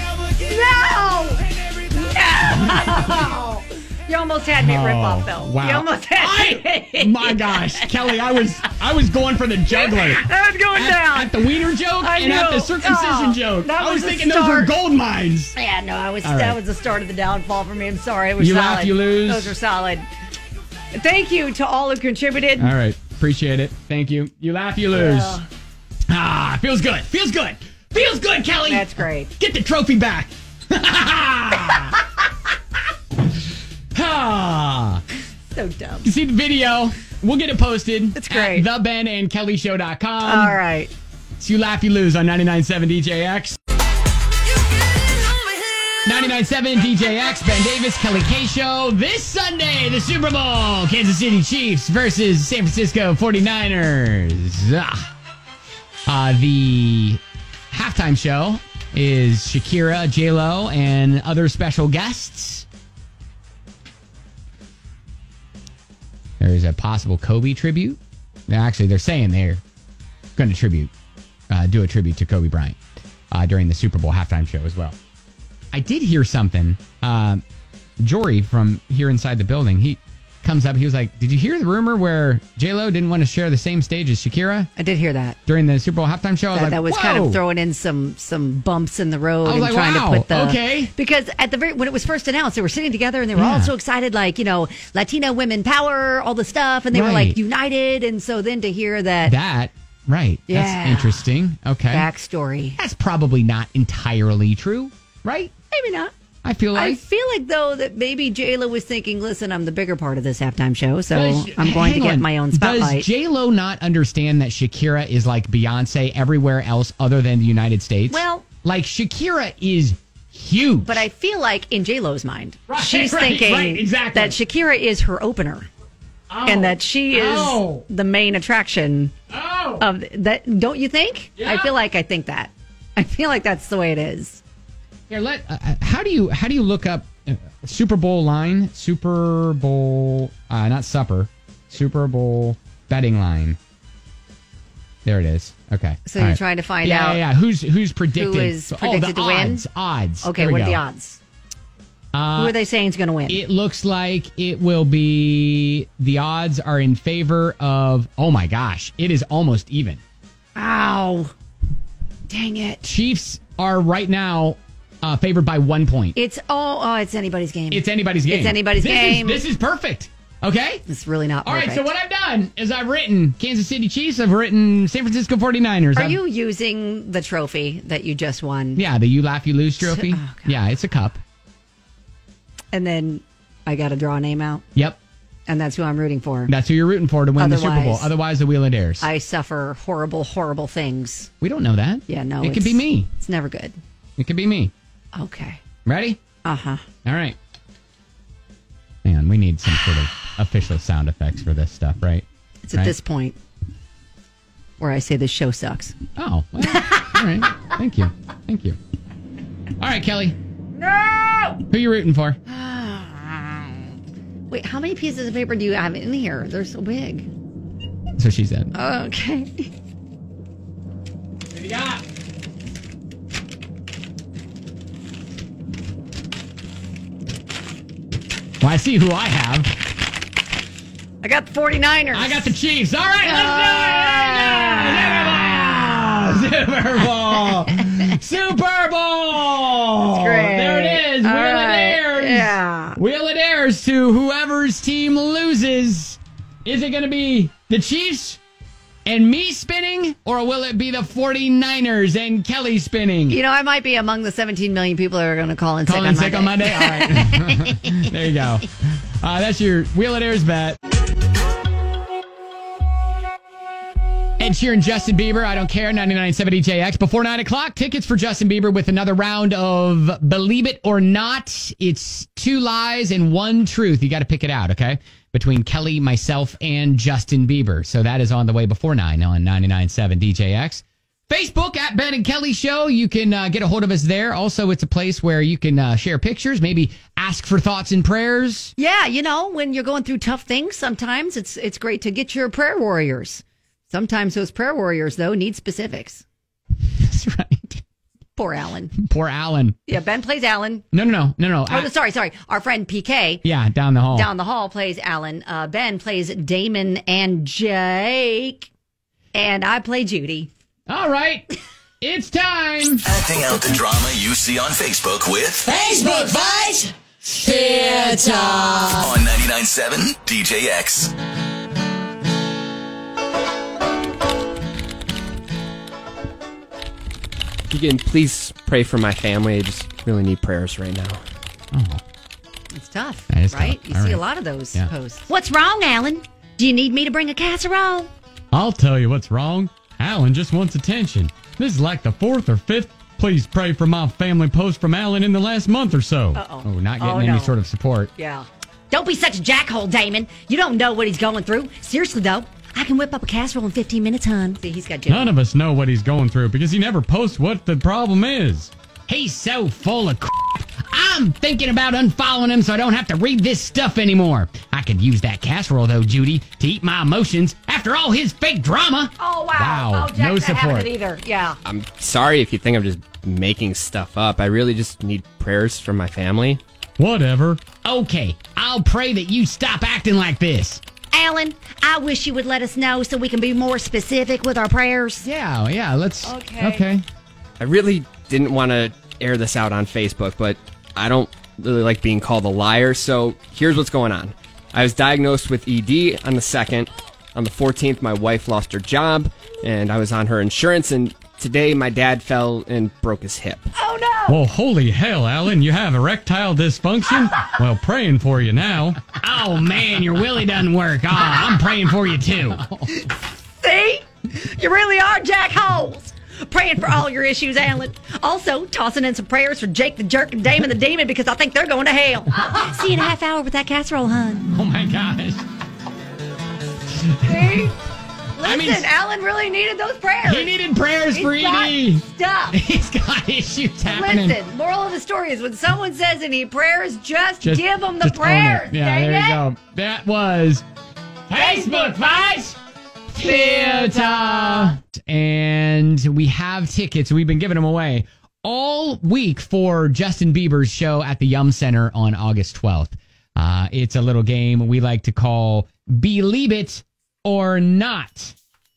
it! No! No! You almost had me at rip off, Phil. Wow. You almost had I, me. my gosh, Kelly, I was I was going for the juggler. That was going At, down. at the wiener joke I and at knew. the circumcision Oh, joke. that I was was the thinking those were start. gold mines. Yeah, no, I was. All That right. was the start of the downfall for me. I'm sorry. It was You solid. laugh, you lose. Those were solid. Thank you to all who contributed. All right, appreciate it. Thank you. You laugh, you lose. Yeah. Ah, feels good. Feels good. Feels good, Kelly. That's great. Get the trophy back. Ah. So dumb. You see the video. We'll get it posted. It's great. At the Ben and Kelly Show dot com. All right. It's You Laugh, You Lose on ninety-nine point seven D J X. ninety-nine point seven D J X, Ben Davis, Kelly K Show. This Sunday, the Super Bowl, Kansas City Chiefs versus San Francisco forty-niners. Ah. Uh, the halftime show is Shakira, J-Lo, and other special guests. There's a possible Kobe tribute. Actually, they're saying they're going to tribute, uh, do a tribute to Kobe Bryant uh, during the Super Bowl halftime show as well. I did hear something. Uh, Jory from here inside the building, he comes up. He was like, did you hear the rumor where J-Lo didn't want to share the same stage as Shakira I did hear that. during the Super Bowl halftime show? I was That, like, that was Whoa! kind of throwing in some some bumps in the road I was and like, trying wow, to put the okay. because at the very when it was first announced, they were sitting together and they were all Yeah. so excited, like, you know, Latino women power, all the stuff, and they were Right. like united. And so then to hear that, That, right. Yeah. That's interesting. Okay. backstory, That's probably not entirely true, right? maybe not. I feel like. I feel like, though, that maybe J-Lo was thinking, listen, I'm the bigger part of this halftime show, so Does- I'm going to hang get on. my own spotlight. Does J-Lo not understand that Shakira is like Beyonce everywhere else other than the United States? Well- like Shakira is huge. But I feel like in J-Lo's mind, Right, she's right, thinking right, exactly. that Shakira is her opener. Oh. And that she is Oh. the main attraction Oh. of that. Don't you think? Yeah. I feel like I think that. I feel like that's the way it is. Here, let. Uh, how do you how do you look up uh, Super Bowl line? Super Bowl, uh, not supper. Super Bowl betting line. There it is. Okay. So All you're right. trying to find yeah, out yeah, yeah. Who's who's predicted? who is oh, predicted the to win? odds, Odds. Okay, There we what are go. the odds? Uh, Who are they saying is going to win? It looks like it will be. The odds are in favor of. Oh my gosh! It is almost even. Ow! Dang it! Chiefs are right now uh, favored by one point. It's oh, oh, it's anybody's game. It's anybody's game. It's anybody's this game. Is, this is perfect. Okay? It's really not All perfect. right, so what I've done is I've written Kansas City Chiefs, I've written San Francisco forty-niners. Are I've, you using the trophy that you just won? Yeah, the You Laugh, You Lose trophy. Oh, God. Yeah, it's a cup. And then I got to draw a name out, Yep. and that's who I'm rooting for. That's who you're rooting for to win the Super Bowl. Otherwise- Otherwise, the Wheel of Dares. I suffer horrible, horrible things. we don't know that. Yeah, no. It could it's- be me. It's never good. It could be me. Okay. Ready? Uh huh. All right. Hang on, we need some sort of official sound effects for this stuff, right? It's at Right? this point where I say this show sucks. Oh, well, all right. Thank you. Thank you. All right, Kelly. No! Who you rooting for? Wait, how many pieces of paper do you have in here? They're so big. So she said. Okay. What do you got? Well, I see who I have. I got the forty-niners. I got the Chiefs. All right, let's do it. Super Bowl. Super Bowl. That's great. There it is. All Wheel of right. Dares. Yeah. Wheel of Dares to whoever's team loses. Is it going to be the Chiefs and me spinning, or will it be the forty-niners and Kelly spinning? You know, I might be among the seventeen million people that are going to call in sick Calling on sick Monday. on Monday? All right. There you go. Uh, that's your Wheel of Dares bet. Ed Sheeran, Justin Bieber, I don't care, ninety-nine point seven D J X. Before nine o'clock, tickets for Justin Bieber with another round of Believe It or Not. It's two lies and one truth. You got to pick it out, okay? Between Kelly, myself, and Justin Bieber. So that is on the way before nine on ninety-nine point seven D J X. Facebook at Ben and Kelly Show. You can uh, get a hold of us there. Also, it's a place where you can uh, share pictures, maybe ask for thoughts and prayers. Yeah, you know, when you're going through tough things, sometimes it's it's great to get your prayer warriors. Sometimes those prayer warriors, though, need specifics. That's right. Poor Alan. Poor Alan. Yeah, Ben plays Alan. No, no, no, no, no. Oh, I- sorry, sorry. Our friend P K yeah, down the hall. down the hall plays Alan. Uh, Ben plays Damon and Jake. And I play Judy. All right. It's time. Acting out the drama you see on Facebook with Facebook Fight Theater. on ninety-nine point seven D J X. You can please pray for my family. I just really need prayers right now. Oh, It's tough, That is right? tough. You All see a right. lot of those Yeah. posts. What's wrong, Alan? Do you need me to bring a casserole? I'll tell you what's wrong. Alan just wants attention. This is like the fourth or fifth. Please pray for my family post from Alan in the last month or so. Uh-oh. Oh, not getting Oh, any no. sort of support. Yeah. Don't be such a jackhole, Damon. You don't know what he's going through. Seriously, though, I can whip up a casserole in fifteen minutes, hon. See, he's got Jimmy. None of us know what he's going through because he never posts what the problem is. He's so full of crap. I'm thinking about unfollowing him so I don't have to read this stuff anymore. I could use that casserole, though, Judy, to eat my emotions after all his fake drama. Oh, wow. Wow, Oh, Jack's no not having support. it either. Yeah. I'm sorry if you think I'm just making stuff up. I really just need prayers from my family. Whatever. Okay, I'll pray that you stop acting like this. Alan, I wish you would let us know so we can be more specific with our prayers. Yeah, yeah, let's... Okay. Okay. I really didn't want to air this out on Facebook, but I don't really like being called a liar, so here's what's going on. I was diagnosed with E D on the second. On the fourteenth, my wife lost her job, and I was on her insurance. And today, my dad fell and broke his hip. Oh, no. Well, holy hell, Alan, you have erectile dysfunction? Well, praying for you now. Oh, man, your willy doesn't work. Oh, I'm praying for you, too. See? You really are Jack Holes. Praying for all your issues, Alan. Also, tossing in some prayers for Jake the Jerk and Damon the Demon because I think they're going to hell. See you in a half hour with that casserole, hun. Oh, my gosh. See? Listen, I mean, Alan really needed those prayers. He needed prayers He's for got Edie. Stuff. He's got issues happening. Listen, moral of the story is when someone says they need prayers, just, Just give them the just own prayers. it. Yeah, dang there it. you go. That was Facebook Fights Theater. And we have tickets. We've been giving them away all week for Justin Bieber's show at the Yum Center on August twelfth. Uh, it's a little game we like to call Believe It or Not.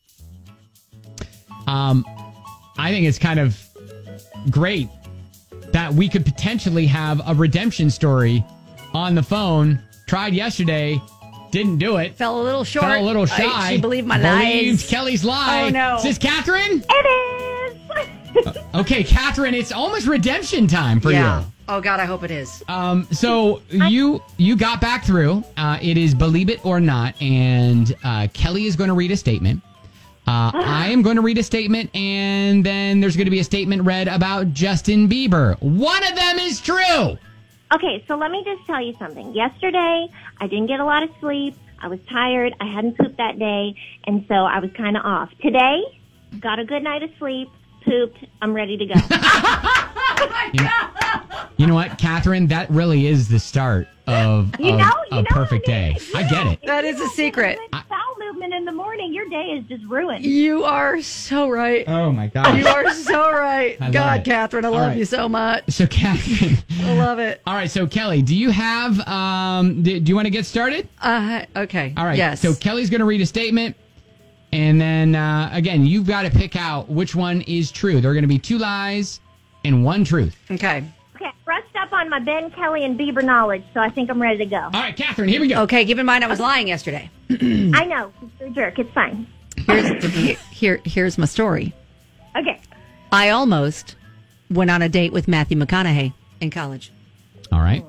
Um, I think it's kind of great that we could potentially have a redemption story on the phone. Tried yesterday, didn't do it. Fell a little short. Fell a little shy. I, she believed my Believed lies. Kelly's lie. Oh, no. Is this Catherine? It is. Okay, Catherine, it's almost redemption time for yeah. you. Oh, God, I hope it is. Um, so you you got back through. Uh, it is Believe It or Not, and uh, Kelly is going to read a statement. Uh, I am going to read a statement, and then there's going to be a statement read about Justin Bieber. One of them is true. Okay, so let me just tell you something. Yesterday, I didn't get a lot of sleep. I was tired. I hadn't pooped that day, and so I was kind of off. Today, got a good night of sleep, pooped. I'm ready to go. You know, you know what, Catherine? That really is the start of, You of know- you a know perfect what I day. I get it. That is a secret. Good bowel movement in the morning. Your day is just ruined. You are so right. Oh, my God. You are so right. I love God, it. Catherine, I All love right. you so much. So, Catherine. I love it. All right, so, Kelly, do you have, um, do, do you want to get started? Uh, okay. All right. Yes. So Kelly's going to read a statement. And then, uh, again, you've got to pick out which one is true. There are going to be two lies and one truth. Okay. Okay, I brushed up on my Ben Kelly and Bieber knowledge, so I think I'm ready to go. All right, Catherine, here we go. Okay, keep in mind I was lying yesterday. I know. You're a jerk. It's fine. Here's, here, here's my story. Okay. I almost went on a date with Matthew McConaughey in college. All right.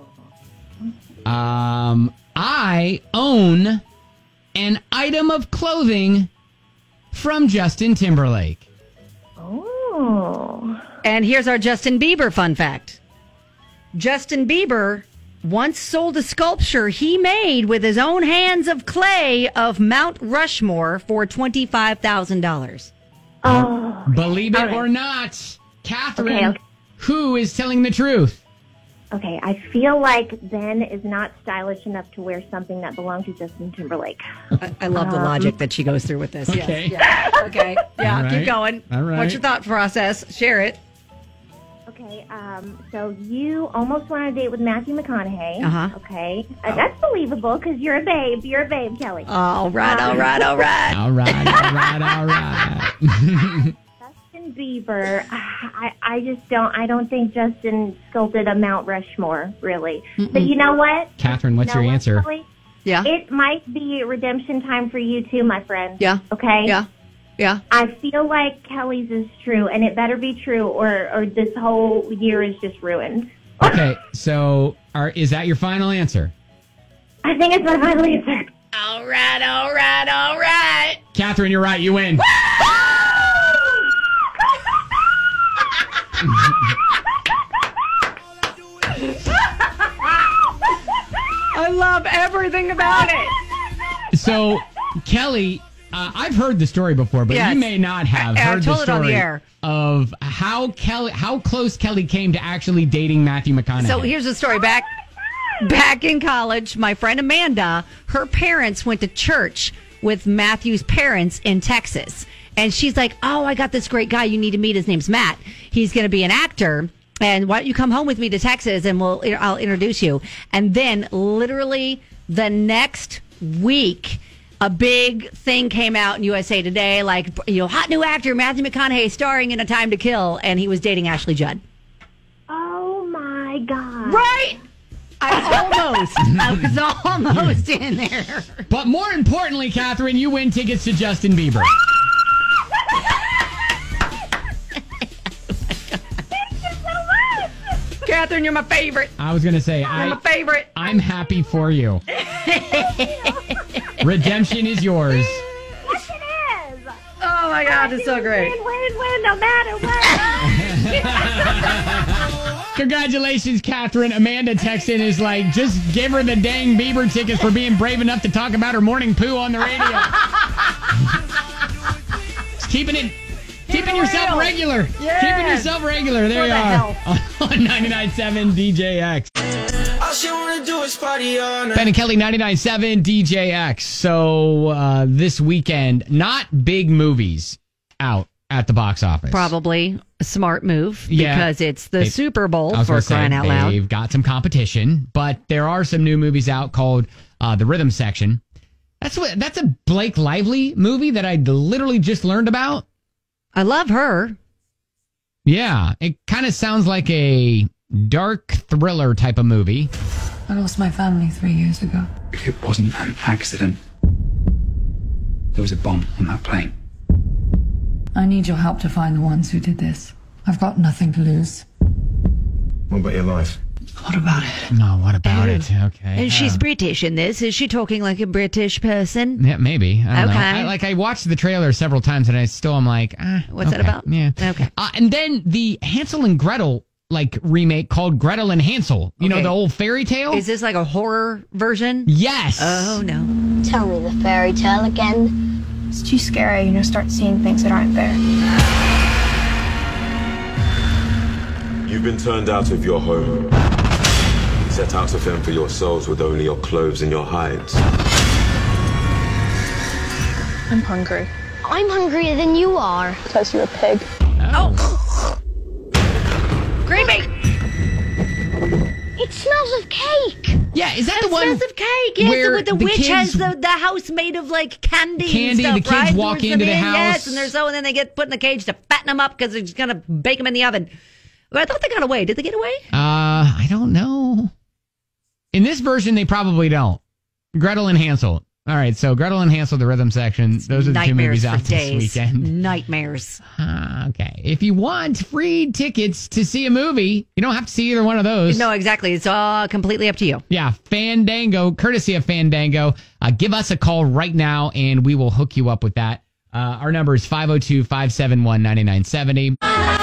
Um, I own an item of clothing from Justin Timberlake. Oh. And here's our Justin Bieber fun fact. Justin Bieber once sold a sculpture he made with his own hands of clay of Mount Rushmore for twenty-five thousand dollars. Oh. Believe it All right. or not, Catherine, Okay, okay. who is telling the truth? Okay, I feel like Ben is not stylish enough to wear something that belonged to Justin Timberlake. I, I love the Um, logic that she goes through with this. Yes, Okay. yeah. Okay. Yeah, All right. keep going. All right. What's your thought process? Share it. Okay, um, so you almost went on a date with Matthew McConaughey. Uh-huh. Okay, uh, that's believable because you're a babe. You're a babe, Kelly. All right, all right, all right. All right, all right, all right. Justin Bieber, I, I just don't. I don't think Justin sculpted a Mount Rushmore, really. But you know what? Catherine, what's You know your what, answer? Kelly? Yeah. It might be redemption time for you too, my friend. Yeah. Okay. Yeah. Yeah. I feel like Kelly's is true, and it better be true, or or this whole year is just ruined. Okay, so are, is that your final answer? I think it's my final answer. All right, all right, all right. Catherine, you're right. You win. I love everything about it. So, Kelly, uh, I've heard the story before, but Yes. you may not have I- I heard told the it on the story air. of how Kelly, how close Kelly came to actually dating Matthew McConaughey. So here's the story. Back back in college, my friend Amanda, her parents went to church with Matthew's parents in Texas. And she's like, oh, I got this great guy you need to meet. His name's Matt. He's going to be an actor. And why don't you come home with me to Texas and we'll I'll introduce you. And then literally the next week, a big thing came out in U S A Today, like, you know, hot new actor Matthew McConaughey starring in A Time to Kill. And he was dating Ashley Judd. Oh my God! Right? I almost. I was almost in there. But more importantly, Catherine, you win tickets to Justin Bieber. Catherine, you're my favorite. I was going to say, You're I, my favorite. I'm happy for you. Redemption is yours. Yes, it is. Oh my God, it's so great. Win, win, win, no matter what. Congratulations, Catherine. Amanda texted is like, just give her the dang Bieber tickets for being brave enough to talk about her morning poo on the radio. Just keeping it, keeping yourself real. regular. Yes. Keeping yourself regular. There What you the are. hell? On ninety-nine point seven D J X. All she wanna do is party all night. Ben and Kelly, ninety-nine point seven D J X. So uh, this weekend, not big movies out at the box office. Probably a smart move Yeah. because it's the They- Super Bowl I was for gonna say, crying out loud. They've got some competition, but there are some new movies out called uh, The Rhythm Section. That's what. That's a Blake Lively movie that I literally just learned about. I love her. Yeah, it kind of sounds like a dark thriller type of movie. I lost my family three years ago. It wasn't an accident. There was a bomb on that plane. I need your help to find the ones who did this. I've got nothing to lose. What about your life? What about it? No, what about Oh. it? Okay. And she's Uh, British in this. Is she talking like a British person? Yeah, maybe. I don't Okay. know. I, like I watched the trailer several times, and I still am like, ah, What's that okay. about? Yeah. Okay. Uh, and then the Hansel and Gretel like remake called Gretel and Hansel. You know, Okay. the old fairy tale. Is this like a horror version? Yes. Oh, no. Tell me the fairy tale again. It's too scary, you know, start seeing things that aren't there. You've been turned out of your home. Set out to fend for yourselves with only your clothes and your hides. I'm hungry. I'm hungrier than you are. Because you're a pig. Oh. Creepy. It smells of cake. Yeah, is that It the one smells of cake. Yes, where with the, the witch kids- has the, the house made of like candy. Candy, and the stuff, kids right? walk Lures into them the in, house. Yes, and they're so, and then they get put in the cage to fatten them up because they're just gonna bake them in the oven. But I thought they got away. Did they get away? Uh, I don't know. In this version, they probably don't. Gretel and Hansel. All right, so Gretel and Hansel, the Rhythm Section. Those are the two Nightmares movies out for days. this weekend. Nightmares. Uh, okay. If you want free tickets to see a movie, you don't have to see either one of those. No, exactly. It's all completely up to you. Yeah, Fandango, courtesy of Fandango. Uh, give us a call right now, and we will hook you up with that. Uh, our number is five oh two, five seven one, nine nine seven oh.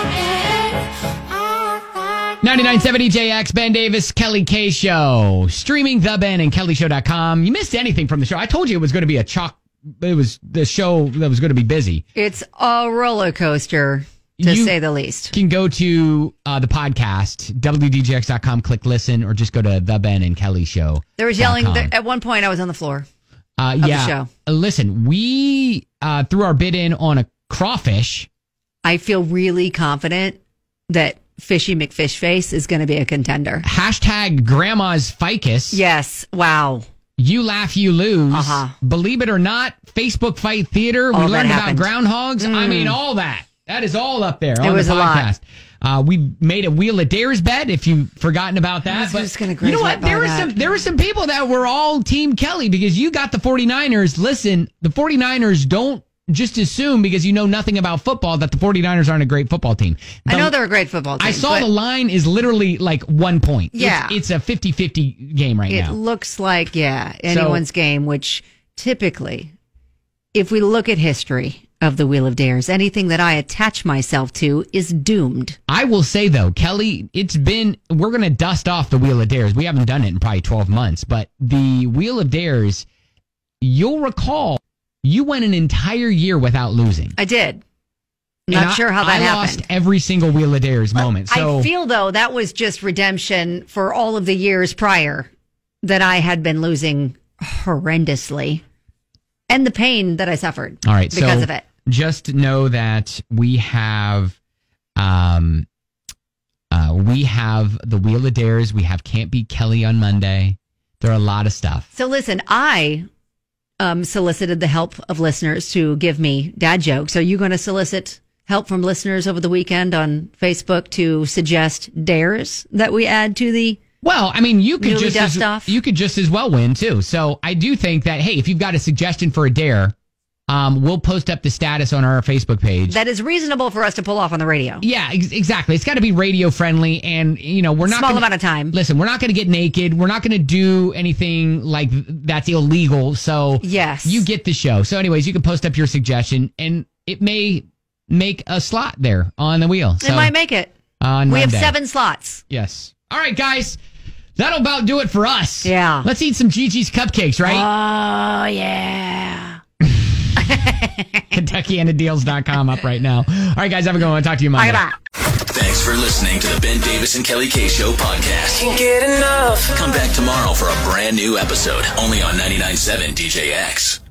ninety-nine point seven D J X, Ben Davis, Kelly K Show. Streaming the Ben and Kelly Show dot com. You missed anything from the show. I told you it was going to be a chalk. It was the show that was going to be busy. It's a roller coaster, to You say the least. can go to uh, the podcast, W D J X dot com, click listen, or just go to the Ben and Kelly Show. There was yelling. There, at one point, I was on the floor. Uh, of the yeah. show. Uh, Listen, we uh, threw our bid in on a crawfish. I feel really confident that Fishy McFishface is going to be a contender. Hashtag grandma's ficus. Yes. Wow. You laugh, you lose. Uh-huh. Believe it or not, Facebook Fight Theater. All we that learned about happened. groundhogs. I Mm. mean, all that. That is all up there It on was the a lot. podcast. Uh, we made a Wheel of Dares bet. If you've forgotten about that, I was but just gonna you graze know right what? by There were that. some there were some people that were all Team Kelly because you got the 49ers. Listen, the 49ers don't just assume because you know nothing about football that the 49ers aren't a great football team. I The- know they're a great football team. I saw but the line is literally like one point. Yeah. It's, it's a fifty-fifty game right It now. looks like, yeah, anyone's game, which typically, if we look at history of the Wheel of Dares, anything that I attach myself to is doomed. I will say though, Kelly, it's been, we're going to dust off the Wheel of Dares. We haven't done it in probably twelve months, but the Wheel of Dares, you'll recall, you went an entire year without losing. I did. And Not I- sure how that I happened. lost every single Wheel of Dares moment. So I feel though that was just redemption for all of the years prior that I had been losing horrendously and the pain that I suffered all right, because so of it. just know that we have, um, uh, we have the Wheel of Dares. We have Can't Beat Kelly on Monday. There are a lot of stuff. So listen, I um, solicited the help of listeners to give me dad jokes. Are you going to solicit help from listeners over the weekend on Facebook to suggest dares that we add to the Well, I mean, you could Newly just dust as, off. you could just as well win too. So I do think that hey, if you've got a suggestion for a dare, um, we'll post up the status on our Facebook page. That is reasonable for us to pull off on the radio. Yeah, ex- exactly. It's got to be radio friendly, and you know we're not Small gonna, amount of time. Listen, we're not going to get naked. We're not going to do anything like that's illegal. So yes, you get the show. So, anyways, you can post up your suggestion, and it may make a slot there on the wheel. It So, might make it. on we have Monday. seven slots. Yes. All right, guys. That'll about do it for us. Yeah. Let's eat some Gigi's cupcakes, right? Oh, yeah. Kentucky End of Deals dot com up right now. All right, guys, have a good one. Talk to you Monday. Thanks for listening to the Ben Davis and Kelly K Show podcast. Can't get enough. Come back tomorrow for a brand new episode, only on ninety-nine point seven D J X.